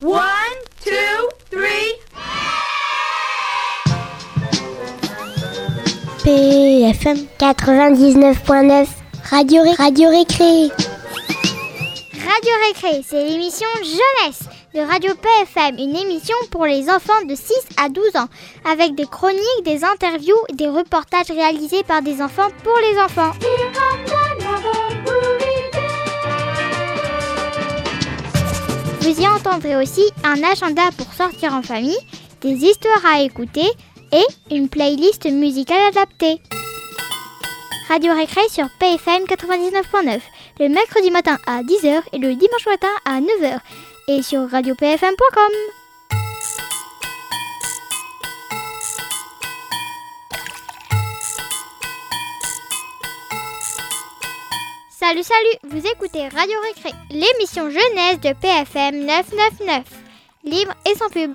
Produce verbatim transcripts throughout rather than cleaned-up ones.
One, two, three. P F M quatre-vingt-dix-neuf point neuf, Radio, Ré- Radio Récré. Radio Récré, c'est l'émission Jeunesse de Radio P F M, une émission pour les enfants de six à douze ans, avec des chroniques, des interviews et des reportages réalisés par des enfants pour les enfants. Vous y entendrez aussi un agenda pour sortir en famille, des histoires à écouter et une playlist musicale adaptée. Radio Récré sur P F M quatre-vingt-dix-neuf point neuf, le mercredi matin à dix heures et le dimanche matin à neuf heures, et sur radio p f m point com. Salut, salut, vous écoutez Radio Récré, l'émission jeunesse de P F M neuf cent quatre-vingt-neuf, libre et sans pub.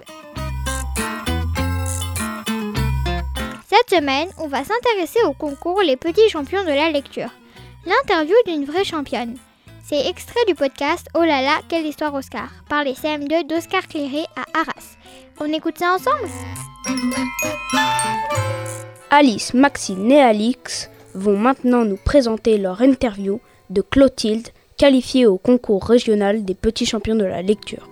Cette semaine, on va s'intéresser au concours Les Petits Champions de la Lecture. L'interview d'une vraie championne. C'est extrait du podcast Oh là là, quelle histoire Oscar, par les C M deux d'Oscar Cléré à Arras. On écoute ça ensemble ? Alice, Maxine et Alix vont maintenant nous présenter leur interview de Clotilde, qualifiée au concours régional des Petits Champions de la Lecture.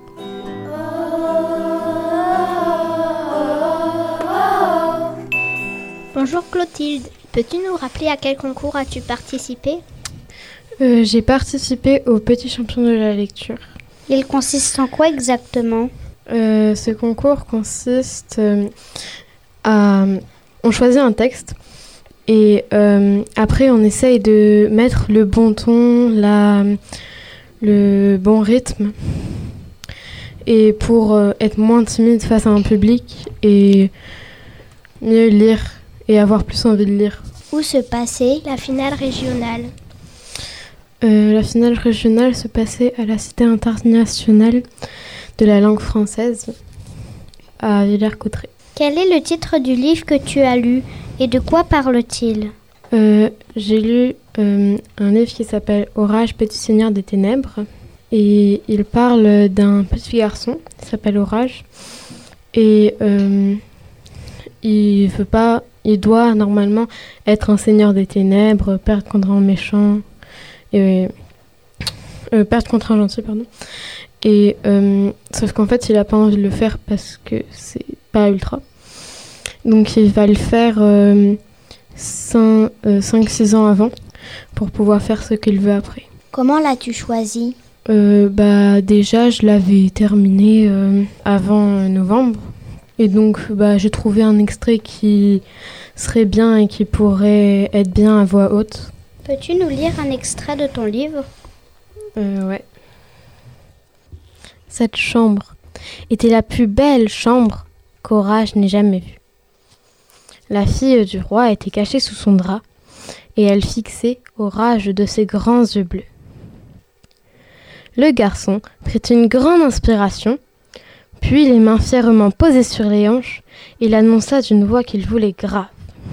Bonjour Clotilde, peux-tu nous rappeler à quel concours as-tu participé ? euh, J'ai participé aux Petits Champions de la Lecture. Il consiste en quoi exactement ? euh, Ce concours consiste euh, à... On choisit un texte et euh, après on essaye de mettre le bon ton, la, le bon rythme, et pour euh, être moins timide face à un public et mieux lire et avoir plus envie de lire. Où se passait la finale régionale ? euh, La finale régionale se passait à la Cité internationale de la langue française à Villers-Cotterêts. Quel est le titre du livre que tu as lu et de quoi parle-t-il ? euh, J'ai lu euh, un livre qui s'appelle Orage, petit seigneur des ténèbres, et il parle d'un petit garçon qui s'appelle Orage et euh, il veut pas, il doit normalement être un seigneur des ténèbres, perdre contre un méchant et euh, perdre contre un gentil, pardon. Et euh, sauf qu'en fait, il a pas envie de le faire parce que c'est pas ultra. Donc il va le faire euh, cinq six ans avant pour pouvoir faire ce qu'il veut après. Comment l'as-tu choisi ? euh, Bah déjà je l'avais terminé euh, avant novembre. Et donc bah, j'ai trouvé un extrait qui serait bien et qui pourrait être bien à voix haute. Peux-tu nous lire un extrait de ton livre ? euh, Ouais. Cette chambre était la plus belle chambre qu'Orage n'ait jamais vue. La fille du roi était cachée sous son drap, et elle fixait Orage de ses grands yeux bleus. Le garçon prit une grande inspiration, puis les mains fièrement posées sur les hanches, il annonça d'une voix qu'il voulait grave.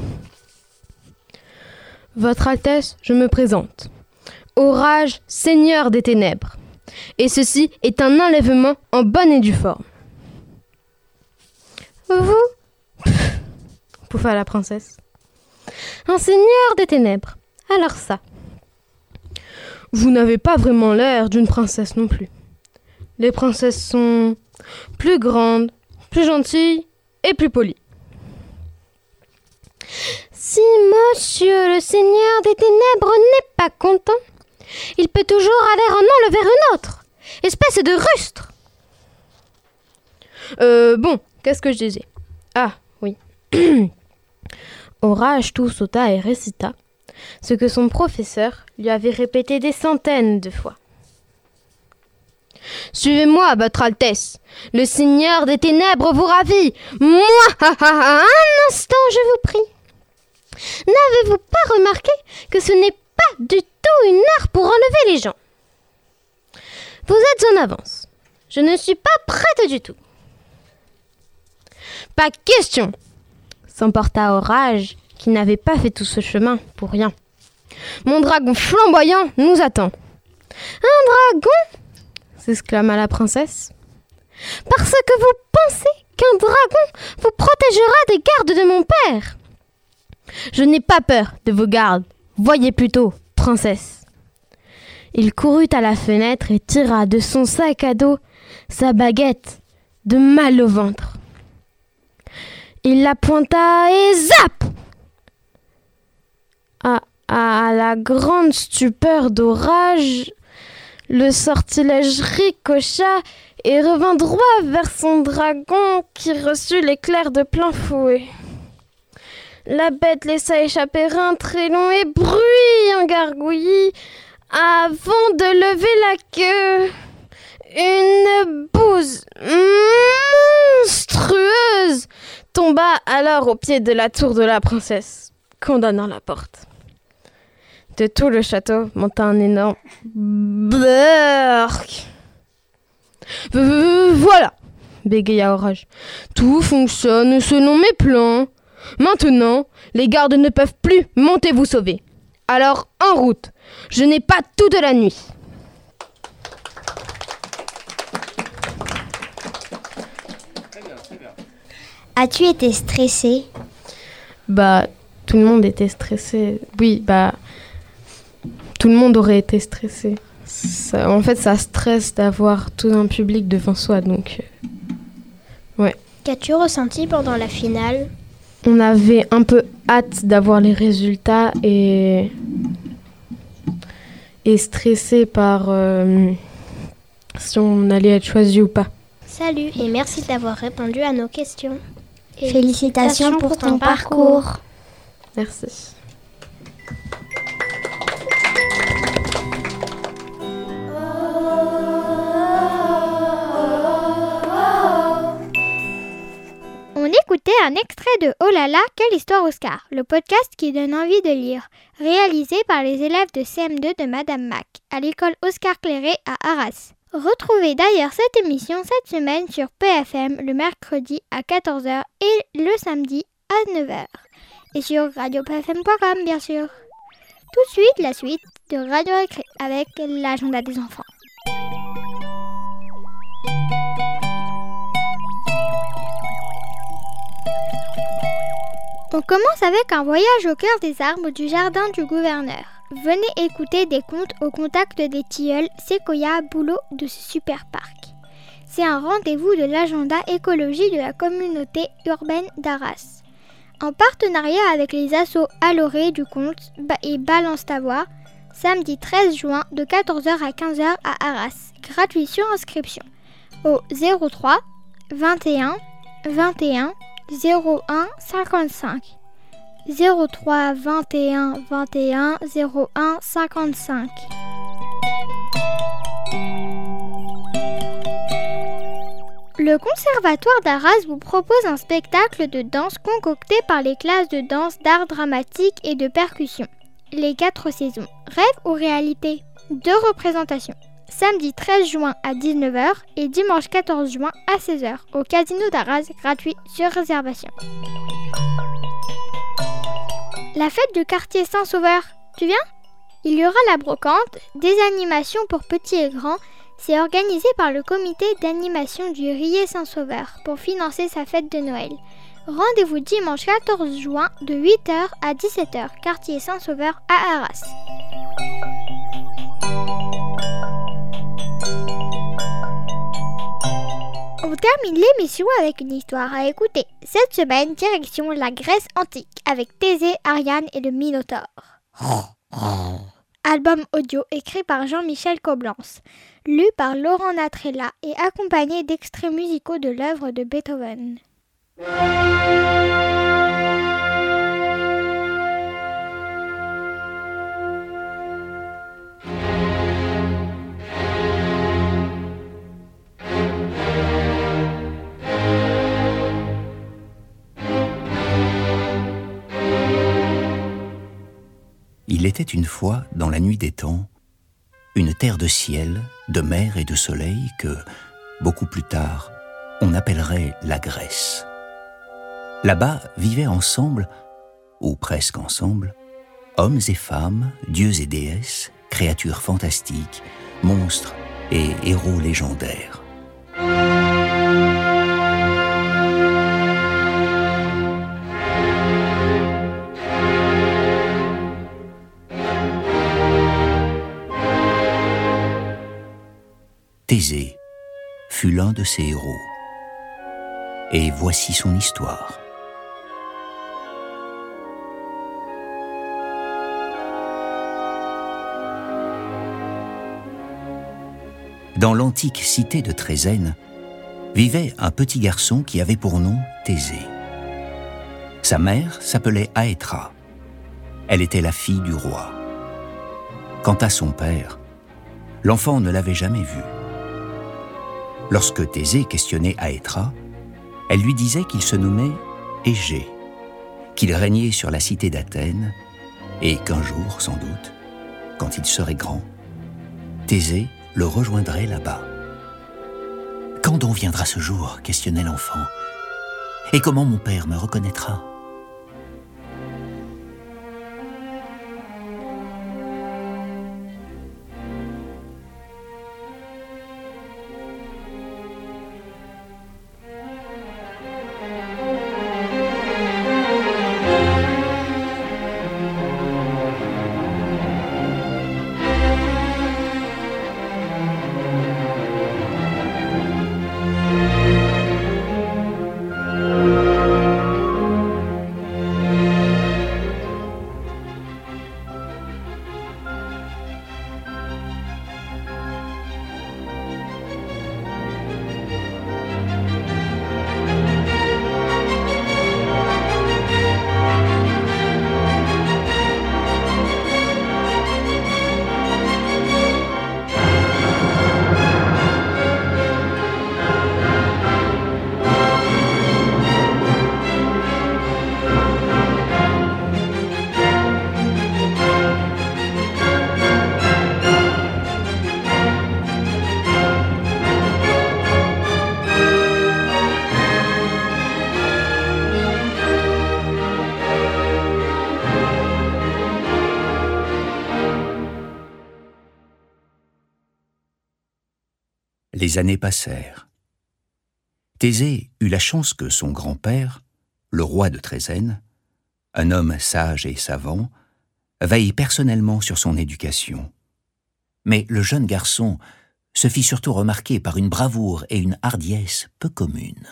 « Votre Altesse, je me présente. Orage, seigneur des ténèbres. Et ceci est un enlèvement en bonne et due forme. » Vous ? Pouffa la princesse. Un seigneur des ténèbres. Alors ça. Vous n'avez pas vraiment l'air d'une princesse non plus. Les princesses sont plus grandes, plus gentilles et plus polies. Si monsieur le seigneur des ténèbres n'est pas content, il peut toujours aller en enlever une autre. Espèce de rustre. Euh, bon, qu'est-ce que je disais ? Ah, oui. Orage tout sauta et récita ce que son professeur lui avait répété des centaines de fois. « Suivez-moi, votre Altesse. Le seigneur des ténèbres vous ravit. Moi, ha, ha, ha, un instant, je vous prie. N'avez-vous pas remarqué que ce n'est pas du tout une heure pour enlever les gens ? Vous êtes en avance. Je ne suis pas prête du tout. » « Pas question !» s'emporta Orage, qui n'avait pas fait tout ce chemin pour rien. « Mon dragon flamboyant nous attend. »« Un dragon !» s'exclama la princesse. parce que vous pensez qu'un dragon vous protégera des gardes de mon père. Je n'ai pas peur de vos gardes. Voyez plutôt, princesse. » Il courut à la fenêtre et tira de son sac à dos sa baguette de mal au ventre. Il la pointa et zap! À, à la grande stupeur d'Orage, le sortilège ricocha et revint droit vers son dragon qui reçut l'éclair de plein fouet. La bête laissa échapper un très long et bruyant gargouillis avant de lever la queue. Une bouse monstrueuse tomba alors au pied de la tour de la princesse, condamnant la porte. De tout le château monta un énorme burk. Voilà, bégaya Orage. Tout fonctionne selon mes plans. Maintenant, les gardes ne peuvent plus monter vous sauver. Alors, en route. Je n'ai pas toute la nuit. As-tu été stressée ? Bah, tout le monde était stressé. Oui, bah, tout le monde aurait été stressé. Ça, en fait, ça stresse d'avoir tout un public devant soi, donc, euh, ouais. Qu'as-tu ressenti pendant la finale ? On avait un peu hâte d'avoir les résultats et, et stressé par euh, si on allait être choisi ou pas. Salut et merci d'avoir répondu à nos questions. Et félicitations pour ton parcours. Merci. On écoutait un extrait de Oh là là, quelle histoire Oscar, le podcast qui donne envie de lire, réalisé par les élèves de C M deux de Madame Mac, à l'école Oscar Clairé à Arras. Retrouvez d'ailleurs cette émission cette semaine sur P F M le mercredi à quatorze heures et le samedi à neuf heures. Et sur radio p f m point com bien sûr. Tout de suite, la suite de Radio Récré avec l'agenda des enfants. On commence avec un voyage au cœur des arbres du jardin du gouverneur. Venez écouter des contes au contact des tilleuls, séquoias, bouleaux de ce super parc. C'est un rendez-vous de l'agenda écologie de la communauté urbaine d'Arras. En partenariat avec les assos Alloré du Conte et Balance ta voix, samedi treize juin de quatorze heures à quinze heures à Arras, gratuit sur inscription, au zéro trois vingt et un vingt et un zéro un cinquante-cinq. zéro trois vingt et un vingt et un zéro un cinquante-cinq. Le Conservatoire d'Arras vous propose un spectacle de danse concocté par les classes de danse d'art dramatique et de percussion. Les quatre saisons, rêve ou réalité ? Deux représentations. Samedi treize juin à dix-neuf heures et dimanche quatorze juin à seize heures au Casino d'Arras, gratuit sur réservation. La fête du quartier Saint-Sauveur, tu viens ? Il y aura la brocante, des animations pour petits et grands. C'est organisé par le comité d'animation du Riez Saint-Sauveur pour financer sa fête de Noël. Rendez-vous dimanche quatorze juin de huit heures à dix-sept heures, quartier Saint-Sauveur à Arras. On termine l'émission avec une histoire à écouter. Cette semaine, direction la Grèce antique avec Thésée, Ariane et le Minotaure. Album audio écrit par Jean-Michel Coblence, lu par Laurent Natrella et accompagné d'extraits musicaux de l'œuvre de Beethoven. Il était une fois, dans la nuit des temps, une terre de ciel, de mer et de soleil que, beaucoup plus tard, on appellerait la Grèce. Là-bas vivaient ensemble, ou presque ensemble, hommes et femmes, dieux et déesses, créatures fantastiques, monstres et héros légendaires. Thésée fut l'un de ses héros. Et voici son histoire. Dans l'antique cité de Trézène, vivait un petit garçon qui avait pour nom Thésée. Sa mère s'appelait Aétra. Elle était la fille du roi. Quant à son père, l'enfant ne l'avait jamais vu. Lorsque Thésée questionnait Aétra, elle lui disait qu'il se nommait Égée, qu'il régnait sur la cité d'Athènes et qu'un jour, sans doute, quand il serait grand, Thésée le rejoindrait là-bas. « Quand donc viendra ce jour ?» questionnait l'enfant. « Et comment mon père me reconnaîtra ?» Les années passèrent. Thésée eut la chance que son grand-père, le roi de Trézène, un homme sage et savant, veille personnellement sur son éducation. Mais le jeune garçon se fit surtout remarquer par une bravoure et une hardiesse peu communes.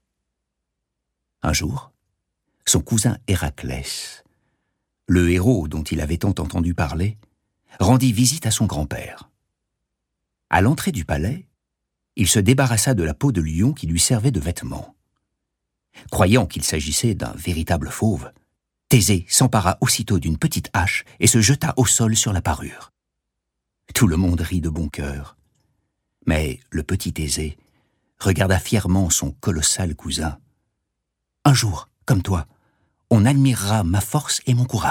Un jour, son cousin Héraclès, le héros dont il avait tant entendu parler, rendit visite à son grand-père. À l'entrée du palais, il se débarrassa de la peau de lion qui lui servait de vêtement. Croyant qu'il s'agissait d'un véritable fauve, Thésée s'empara aussitôt d'une petite hache et se jeta au sol sur la parure. Tout le monde rit de bon cœur. Mais le petit Thésée regarda fièrement son colossal cousin. « Un jour, comme toi, on admirera ma force et mon courage. »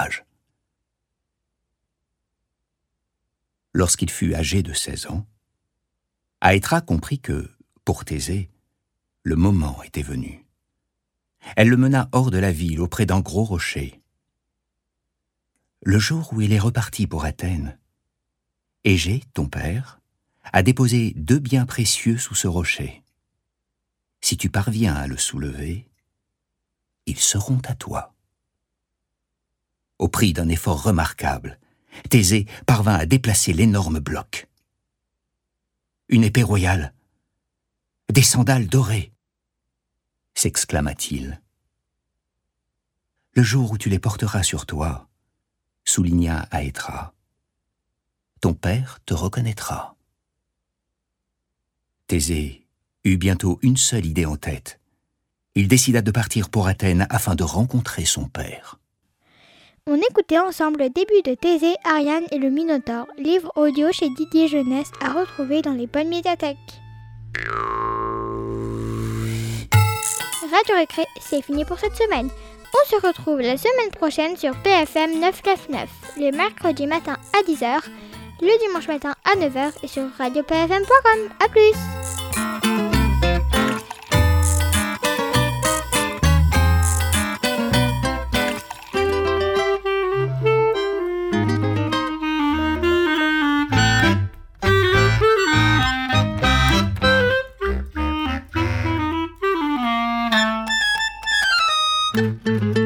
Lorsqu'il fut âgé de seize ans, Aétra comprit que, pour Thésée, le moment était venu. Elle le mena hors de la ville, auprès d'un gros rocher. Le jour où il est reparti pour Athènes, Égée, ton père, a déposé deux biens précieux sous ce rocher. Si tu parviens à le soulever, ils seront à toi. Au prix d'un effort remarquable, Thésée parvint à déplacer l'énorme bloc. Une épée royale, des sandales dorées, s'exclama-t-il. Le jour où tu les porteras sur toi, souligna Aétra, ton père te reconnaîtra. Thésée eut bientôt une seule idée en tête. Il décida de partir pour Athènes afin de rencontrer son père. On écoutait ensemble le début de Thésée, Ariane et le Minotaure, livre audio chez Didier Jeunesse à retrouver dans les bonnes médiathèques. Radio Récré, c'est fini pour cette semaine. On se retrouve la semaine prochaine sur P F M neuf cent quatre-vingt-neuf, le mercredi matin à dix heures, le dimanche matin à neuf heures et sur radio p f m point com. A plus! Thank you.